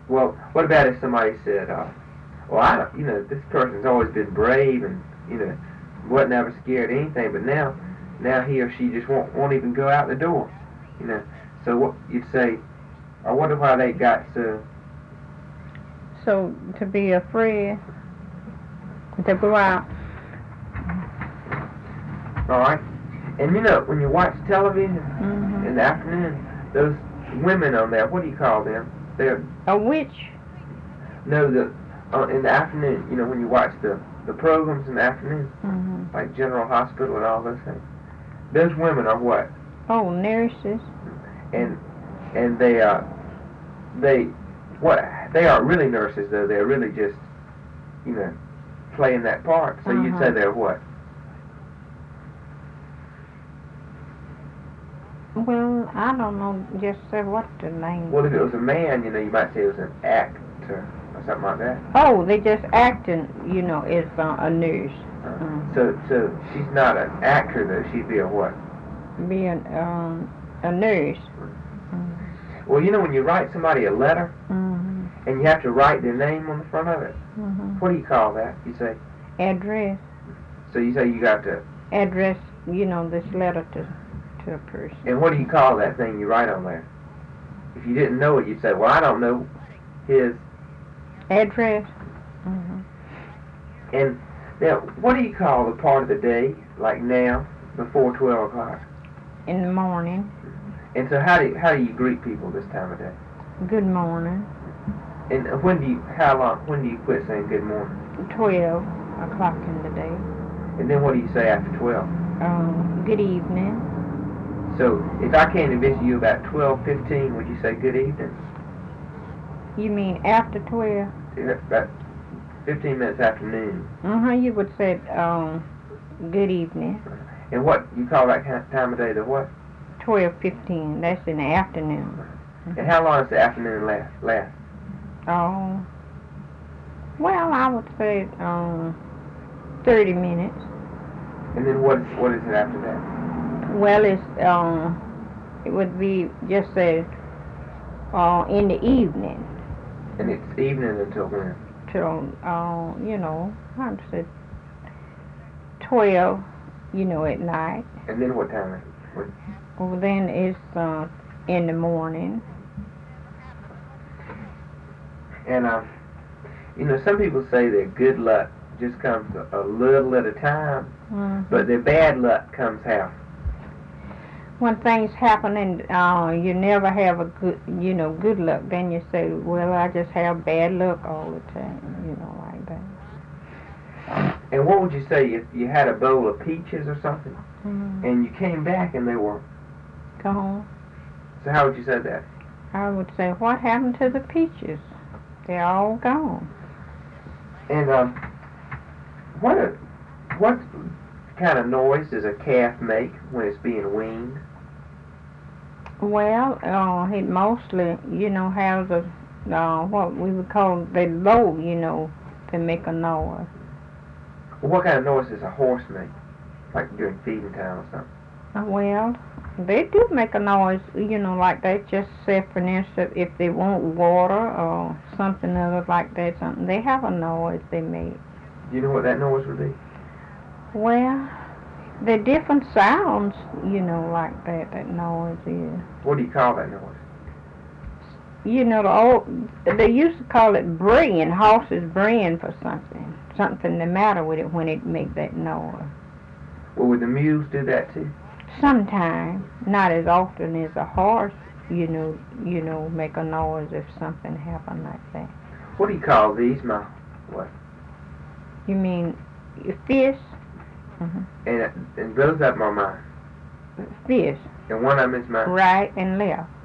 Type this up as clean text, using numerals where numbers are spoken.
Well, what about if somebody said, well, I don't, this person's always been brave and, wasn't ever scared of anything, but now he or she just won't even go out the door, you know. So what you'd say, I wonder why they got so. So to be afraid to go out. All right, and when you watch television in the afternoon, those women on there, what do you call them? They're a witch. No, in the afternoon, when you watch the programs in the afternoon, like General Hospital and all those things. Those women are what? Oh, nurses. And they aren't really nurses though. They're really just playing that part. So you'd say they're what? Well, I don't know. Just say what the name. Well, if it was a man, you might say it was an actor or something like that. Oh, they just acting, as a nurse. So she's not an actor though. She'd be a what? Be a nurse. Well, when you write somebody a letter, and you have to write their name on the front of it, what do you call that? You say? Address. So you say you got to address, this letter to a person. And what do you call that thing you write on there? If you didn't know it, you'd say, well, I don't know his address. And now, what do you call the part of the day, like now, before 12 o'clock? In the morning. And so how do you greet people this time of day? Good morning. And when do you quit saying good morning? 12 o'clock in the day. And then what do you say after 12? Good evening. So if I came to visit you about 12:15, would you say good evening? You mean after 12? About 15 minutes after noon. You would say good evening. And what you call that time of day? The what? 12:15. That's in the afternoon. And how long does the afternoon last? Oh, well, I would say 30 minutes. And then what is it after that? Well, it would be just say in the evening. And it's evening until when? Till I'd say 12, at night. And then what time? Well, then it's in the morning. And some people say that good luck just comes a little at a time, but their bad luck comes how? When things happen and you never have a good luck, then you say, well, I just have bad luck all the time, like that. And what would you say if you had a bowl of peaches or something, and you came back and they were gone? So how would you say that? I would say, what happened to the peaches? They're all gone. And what kind of noise does a calf make when it's being weaned? Well, it mostly, has what we would call the low, to make a noise. Well, what kind of noise does a horse make, like during feeding time or something? Well, they do make a noise, like they just say, for instance, if they want water or something other like that, they have a noise they make. Do you know what that noise would be? Well, the different sounds, like that noise is. What do you call that noise? They used to call it braying, horses braying for something the matter with it when it make that noise. Well, would the mules do that too? Sometimes, not as often as a horse, make a noise if something happened like that. What do you call these, Ma? What? You mean fish? And both of them are mine. Fish. And one of them is mine. Right and left.